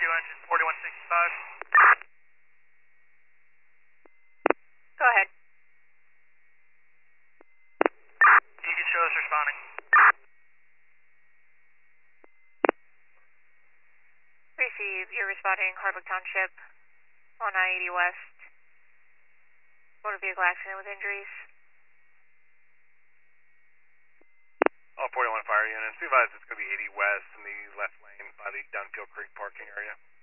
engine 4165. Go ahead. You can show us responding. Receive. You're responding Hardwick Township on I-80 West. Motor vehicle accident with injuries. All 41 fire units. Be advised it's going to be 80 west in the left lane by the Dunfield Creek parking area.